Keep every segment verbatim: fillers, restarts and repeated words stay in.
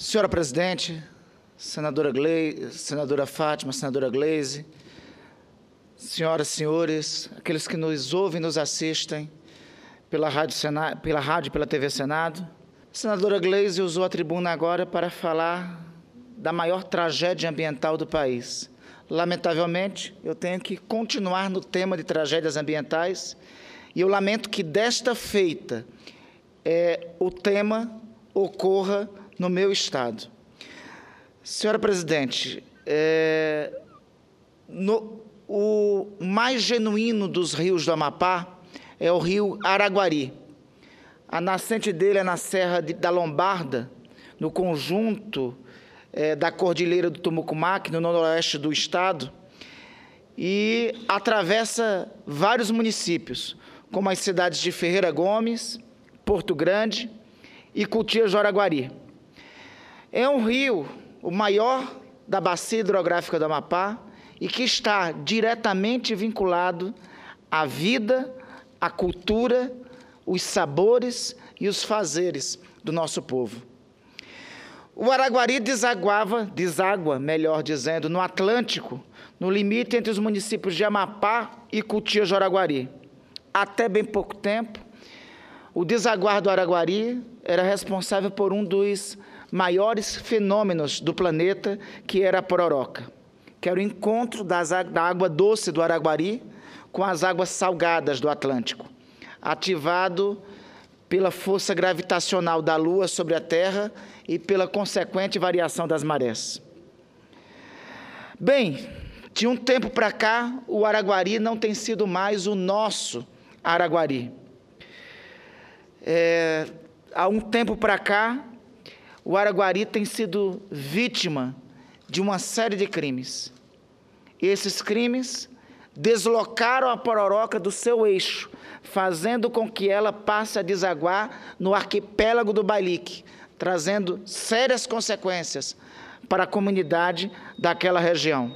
Senhora Presidente, senadora Gleise, senadora Fátima, senadora Gleise, senhoras e senhores, aqueles que nos ouvem e nos assistem pela rádio, Senado, pela rádio e pela T V Senado, a senadora Gleise usou a tribuna agora para falar da maior tragédia ambiental do país. Lamentavelmente, eu tenho que continuar no tema de tragédias ambientais e eu lamento que desta feita é, o tema ocorra no meu estado. Senhora Presidente, é, no, o mais genuíno dos rios do Amapá é o rio Araguari. A nascente dele é na Serra de, da Lombarda, no conjunto é, da Cordilheira do Tumucumaque, no noroeste do estado, e atravessa vários municípios, como as cidades de Ferreira Gomes, Porto Grande e Coutias do Araguari. É um rio, o maior da bacia hidrográfica do Amapá, e que está diretamente vinculado à vida, à cultura, os sabores e os fazeres do nosso povo. O Araguari desaguava, deságua, melhor dizendo, no Atlântico, no limite entre os municípios de Amapá e Coutias do Araguari. Até bem pouco tempo, o desaguar do Araguari era responsável por um dos maiores fenômenos do planeta, que era a pororoca, que era o encontro das, da água doce do Araguari com as águas salgadas do Atlântico, ativado pela força gravitacional da Lua sobre a Terra e pela consequente variação das marés. Bem, de um tempo para cá, o Araguari não tem sido mais o nosso Araguari. É, há um tempo para cá, o Araguari tem sido vítima de uma série de crimes. E esses crimes deslocaram a pororoca do seu eixo, fazendo com que ela passe a desaguar no arquipélago do Bailique, trazendo sérias consequências para a comunidade daquela região.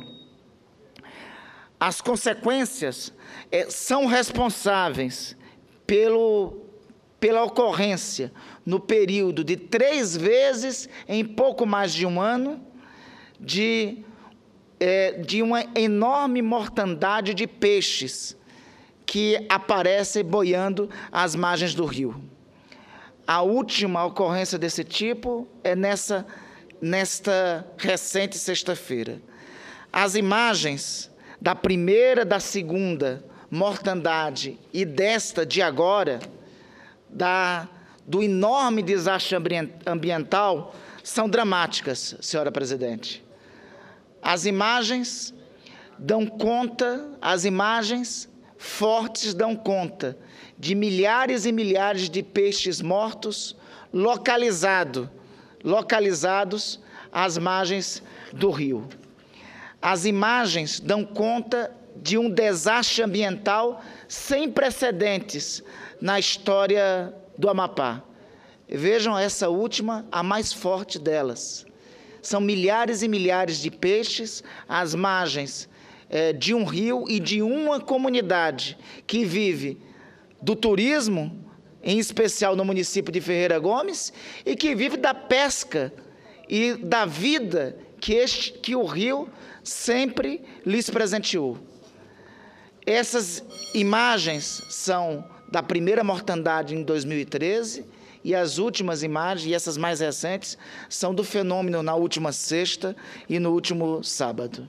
As consequências é, são responsáveis pelo, pela ocorrência, no período de três vezes, em pouco mais de um ano, de, é, de uma enorme mortandade de peixes que aparecem boiando às margens do rio. A última ocorrência desse tipo é nessa, nesta recente sexta-feira. As imagens da primeira, da segunda mortandade e desta de agora, da do enorme desastre ambiental, são dramáticas, senhora Presidente. As imagens dão conta, as imagens fortes dão conta de milhares e milhares de peixes mortos localizado, localizados às margens do rio. As imagens dão conta de um desastre ambiental sem precedentes na história do Amapá. Vejam essa última, a mais forte delas. São milhares e milhares de peixes às margens é, de um rio e de uma comunidade que vive do turismo, em especial no município de Ferreira Gomes, e que vive da pesca e da vida que, este, que o rio sempre lhes presenteou. Essas imagens são da primeira mortandade em dois mil e treze, e as últimas imagens, e essas mais recentes, são do fenômeno na última sexta e no último sábado.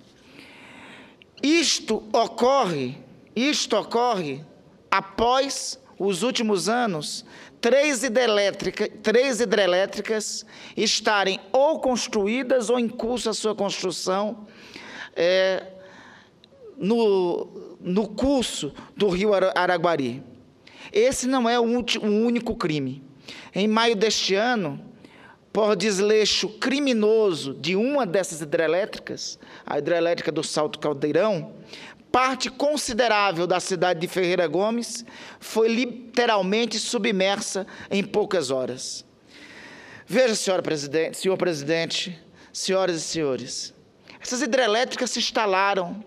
Isto ocorre, isto ocorre após os últimos anos, três, hidrelétrica, três hidrelétricas estarem ou construídas ou em curso a sua construção é, no, no curso do rio Araguari. Esse não é o único crime. Em maio deste ano, por desleixo criminoso de uma dessas hidrelétricas, a hidrelétrica do Salto Caldeirão, parte considerável da cidade de Ferreira Gomes foi literalmente submersa em poucas horas. Veja, senhora presidente, senhor presidente, senhoras e senhores, essas hidrelétricas se instalaram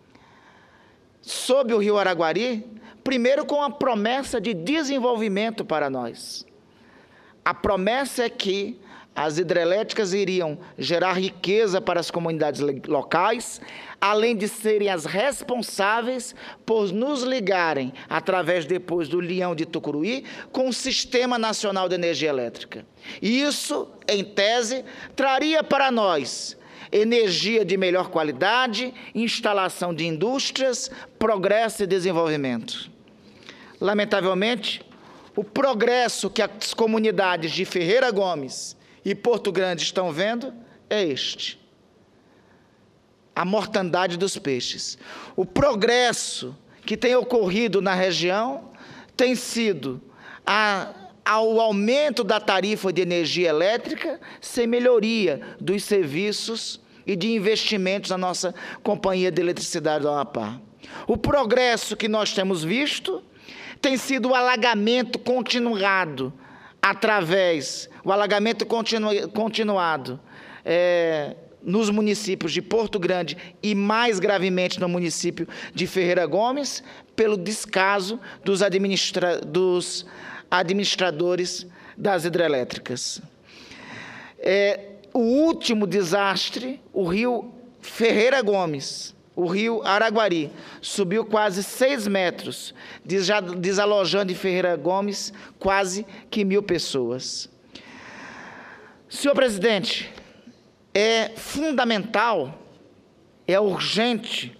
sob o rio Araguari, primeiro com a promessa de desenvolvimento para nós. A promessa é que as hidrelétricas iriam gerar riqueza para as comunidades locais, além de serem as responsáveis por nos ligarem, através depois do Leão de Tucuruí, com o Sistema Nacional de Energia Elétrica. E isso, em tese, traria para nós energia de melhor qualidade, instalação de indústrias, progresso e desenvolvimento. Lamentavelmente, o progresso que as comunidades de Ferreira Gomes e Porto Grande estão vendo é este: a mortandade dos peixes. O progresso que tem ocorrido na região tem sido a, ao aumento da tarifa de energia elétrica, sem melhoria dos serviços e de investimentos na nossa Companhia de Eletricidade do Amapá. O progresso que nós temos visto tem sido o alagamento continuado, através, o alagamento continu, continuado é, nos municípios de Porto Grande e, mais gravemente, no município de Ferreira Gomes, pelo descaso dos, administra, dos administradores das hidrelétricas. É, o último desastre, o rio Ferreira Gomes, o rio Araguari, subiu quase seis metros, desalojando em Ferreira Gomes quase que mil pessoas. Senhor presidente, é fundamental, é urgente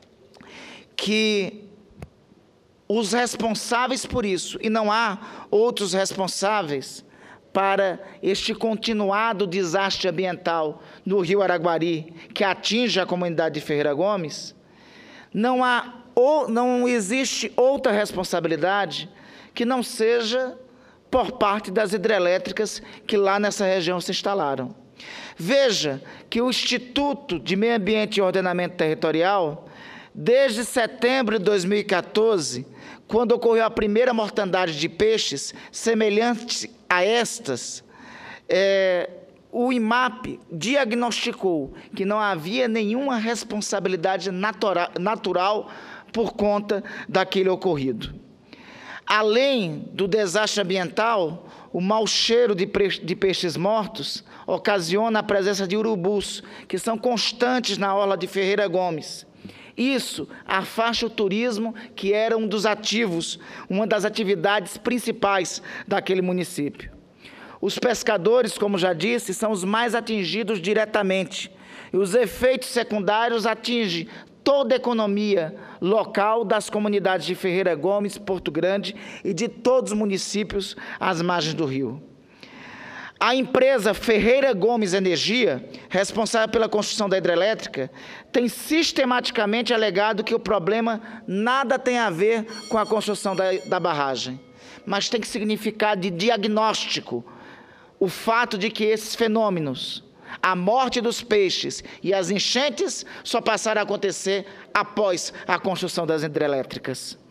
que os responsáveis por isso, e não há outros responsáveis para este continuado desastre ambiental no rio Araguari, que atinge a comunidade de Ferreira Gomes, não há ou não existe outra responsabilidade que não seja por parte das hidrelétricas que lá nessa região se instalaram. Veja que o Instituto de Meio Ambiente e Ordenamento Territorial, desde setembro de dois mil e quatorze, quando ocorreu a primeira mortandade de peixes semelhante a estas, é, o IMAP diagnosticou que não havia nenhuma responsabilidade natura, natural por conta daquele ocorrido. Além do desastre ambiental, o mau cheiro de, de peixes mortos ocasiona a presença de urubus, que são constantes na orla de Ferreira Gomes. Isso afasta o turismo, que era um dos ativos, uma das atividades principais daquele município. Os pescadores, como já disse, são os mais atingidos diretamente, e os efeitos secundários atingem toda a economia local das comunidades de Ferreira Gomes, Porto Grande e de todos os municípios às margens do rio. A empresa Ferreira Gomes Energia, responsável pela construção da hidrelétrica, tem sistematicamente alegado que o problema nada tem a ver com a construção da, da barragem, mas tem que significar de diagnóstico o fato de que esses fenômenos, a morte dos peixes e as enchentes, só passaram a acontecer após a construção das hidrelétricas.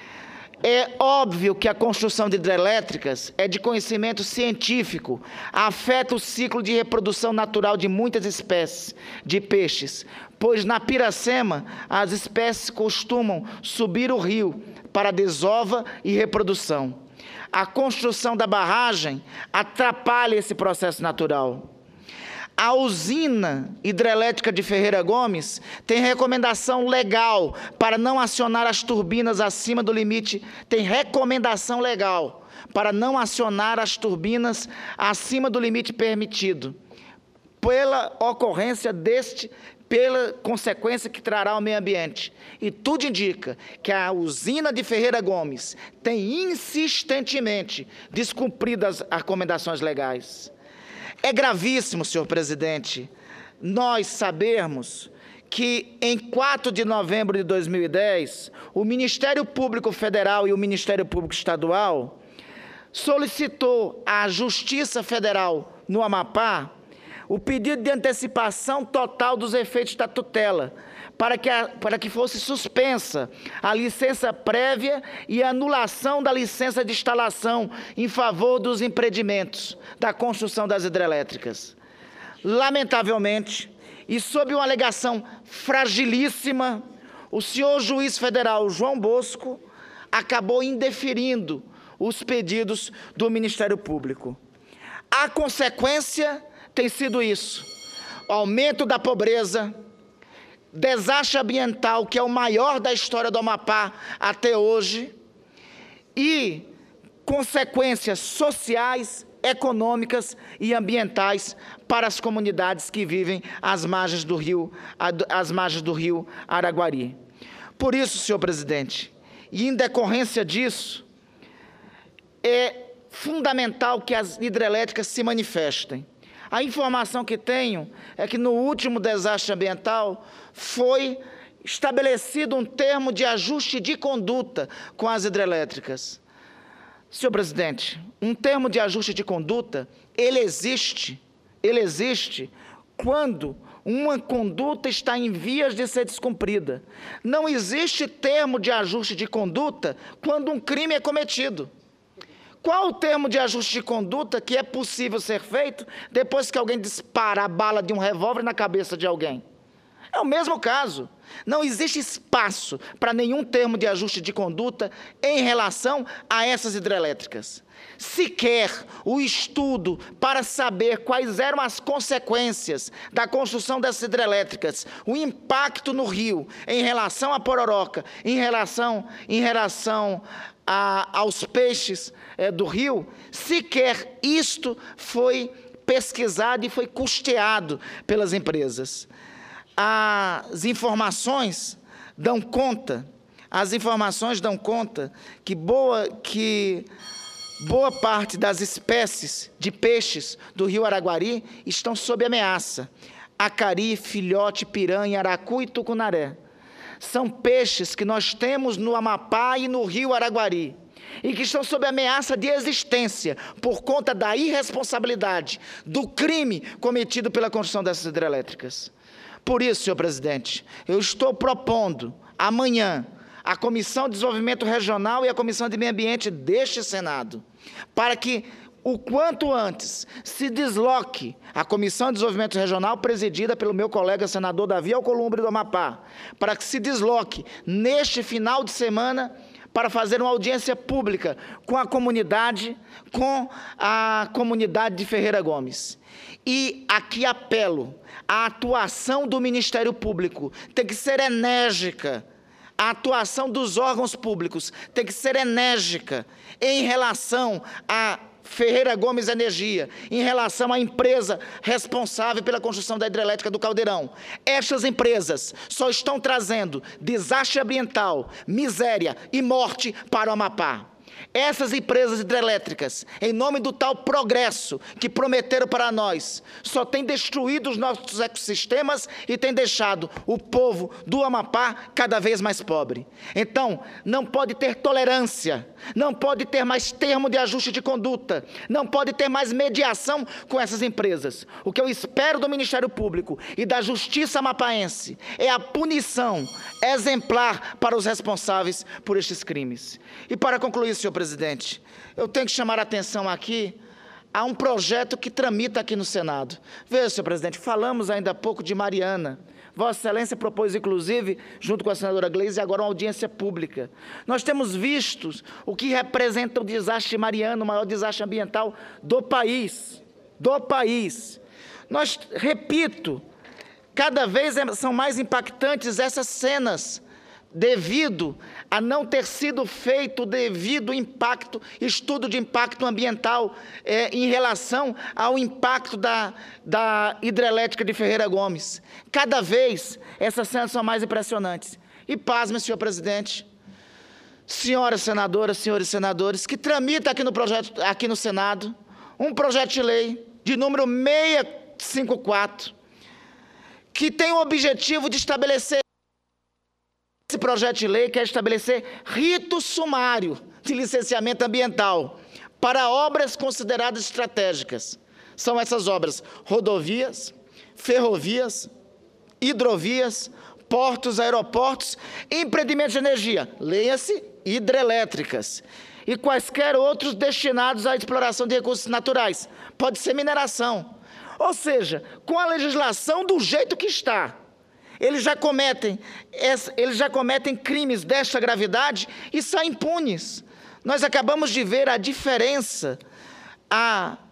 É óbvio que a construção de hidrelétricas é de conhecimento científico, afeta o ciclo de reprodução natural de muitas espécies de peixes, pois na Piracema as espécies costumam subir o rio para desova e reprodução. A construção da barragem atrapalha esse processo natural. A usina hidrelétrica de Ferreira Gomes tem recomendação legal para não acionar as turbinas acima do limite, tem recomendação legal para não acionar as turbinas acima do limite permitido, pela ocorrência deste, pela consequência que trará ao meio ambiente. E tudo indica que a usina de Ferreira Gomes tem insistentemente descumprido as recomendações legais. É gravíssimo, senhor presidente, nós sabermos que em quatro de novembro de dois mil e dez, o Ministério Público Federal e o Ministério Público Estadual solicitou à Justiça Federal no Amapá o pedido de antecipação total dos efeitos da tutela, para que, a, para que fosse suspensa a licença prévia e a anulação da licença de instalação em favor dos empreendimentos da construção das hidrelétricas. Lamentavelmente, e sob uma alegação fragilíssima, o senhor juiz federal João Bosco acabou indeferindo os pedidos do Ministério Público. A consequência tem sido isso: o aumento da pobreza, desastre ambiental, que é o maior da história do Amapá até hoje, e consequências sociais, econômicas e ambientais para as comunidades que vivem às margens do rio, às margens do rio Araguari. Por isso, senhor presidente, e em decorrência disso, é fundamental que as hidrelétricas se manifestem. A informação que tenho é que no último desastre ambiental foi estabelecido um termo de ajuste de conduta com as hidrelétricas. Senhor presidente, um termo de ajuste de conduta, ele existe, ele existe quando uma conduta está em vias de ser descumprida. Não existe termo de ajuste de conduta quando um crime é cometido. Qual o termo de ajuste de conduta que é possível ser feito depois que alguém dispara a bala de um revólver na cabeça de alguém? É o mesmo caso. Não existe espaço para nenhum termo de ajuste de conduta em relação a essas hidrelétricas. Sequer o estudo para saber quais eram as consequências da construção dessas hidrelétricas, o impacto no rio em relação à pororoca, em relação, em relação a, aos peixes é, do rio, sequer isto foi pesquisado e foi custeado pelas empresas. As informações dão conta, as informações dão conta que boa, que boa parte das espécies de peixes do rio Araguari estão sob ameaça. Acari, filhote, piranha, aracu e tucunaré. São peixes que nós temos no Amapá e no rio Araguari, e que estão sob ameaça de existência por conta da irresponsabilidade, do crime cometido pela construção dessas hidrelétricas. Por isso, senhor presidente, eu estou propondo amanhã a Comissão de Desenvolvimento Regional e a Comissão de Meio Ambiente deste Senado, para que o quanto antes se desloque a Comissão de Desenvolvimento Regional, presidida pelo meu colega senador Davi Alcolumbre do Amapá, para que se desloque neste final de semana para fazer uma audiência pública com a comunidade, com a comunidade de Ferreira Gomes. E aqui apelo, a atuação do Ministério Público tem que ser enérgica, a atuação dos órgãos públicos tem que ser enérgica em relação a Ferreira Gomes Energia, em relação à empresa responsável pela construção da hidrelétrica do Caldeirão. Estas empresas só estão trazendo desastre ambiental, miséria e morte para o Amapá. Essas empresas hidrelétricas, em nome do tal progresso que prometeram para nós, só têm destruído os nossos ecossistemas e têm deixado o povo do Amapá cada vez mais pobre. Então, não pode ter tolerância, não pode ter mais termo de ajuste de conduta, não pode ter mais mediação com essas empresas. O que eu espero do Ministério Público e da Justiça amapaense é a punição exemplar para os responsáveis por estes crimes. E para concluir, senhor presidente, eu tenho que chamar a atenção aqui a um projeto que tramita aqui no Senado. Veja, senhor presidente, falamos ainda há pouco de Mariana. Vossa Excelência propôs, inclusive, junto com a senadora Gleise, agora uma audiência pública. Nós temos visto o que representa o desastre de Mariana, o maior desastre ambiental do país. Do país. Nós, repito, cada vez são mais impactantes essas cenas, devido a não ter sido feito o devido impacto, estudo de impacto ambiental é, em relação ao impacto da, da hidrelétrica de Ferreira Gomes. Cada vez essas cenas são mais impressionantes. E pasme, senhor presidente, senhoras senadoras, senhores senadores, que tramita aqui no, projeto, aqui no Senado um projeto de lei de número seiscentos e cinquenta e quatro, que tem o objetivo de estabelecer. Esse projeto de lei quer estabelecer rito sumário de licenciamento ambiental para obras consideradas estratégicas. São essas obras: rodovias, ferrovias, hidrovias, portos, aeroportos, empreendimentos de energia, leia-se hidrelétricas, e quaisquer outros destinados à exploração de recursos naturais. Pode ser mineração. Ou seja, com a legislação do jeito que está, Eles já, cometem, eles já cometem crimes desta gravidade e saem impunes. Nós acabamos de ver a diferença, a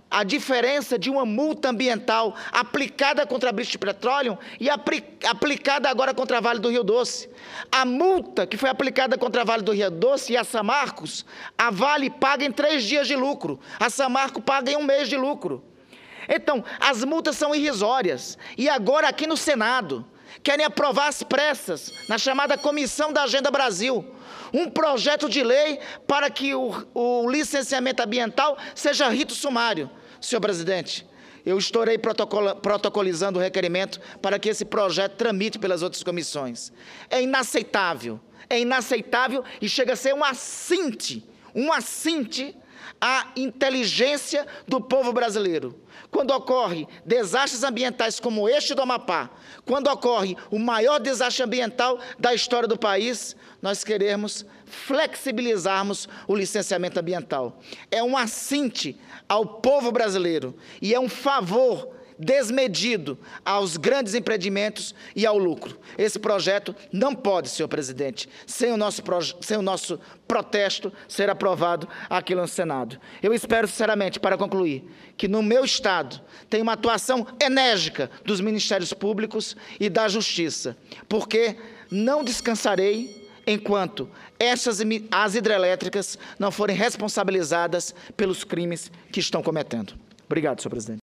a diferença de uma multa ambiental aplicada contra a British Petroleum e apli aplicada agora contra a Vale do Rio Doce. A multa que foi aplicada contra a Vale do Rio Doce e a Samarcos, a Vale paga em três dias de lucro, a Samarco paga em um mês de lucro. Então, as multas são irrisórias. E agora aqui no Senado, querem aprovar às pressas, na chamada Comissão da Agenda Brasil, um projeto de lei para que o, o licenciamento ambiental seja rito sumário. Senhor presidente, eu estarei protocol, protocolizando o requerimento para que esse projeto tramite pelas outras comissões. É inaceitável, é inaceitável e chega a ser um assinte, um assinte à inteligência do povo brasileiro. Quando ocorre desastres ambientais como este do Amapá, quando ocorre o maior desastre ambiental da história do país, nós queremos flexibilizarmos o licenciamento ambiental. É um assinte ao povo brasileiro e é um favor desmedido aos grandes empreendimentos e ao lucro. Esse projeto não pode, senhor presidente, sem o nosso, sem o nosso protesto, ser aprovado aqui no Senado. Eu espero, sinceramente, para concluir, que no meu Estado tem uma atuação enérgica dos Ministérios Públicos e da Justiça, porque não descansarei enquanto essas, as hidrelétricas não forem responsabilizadas pelos crimes que estão cometendo. Obrigado, senhor presidente.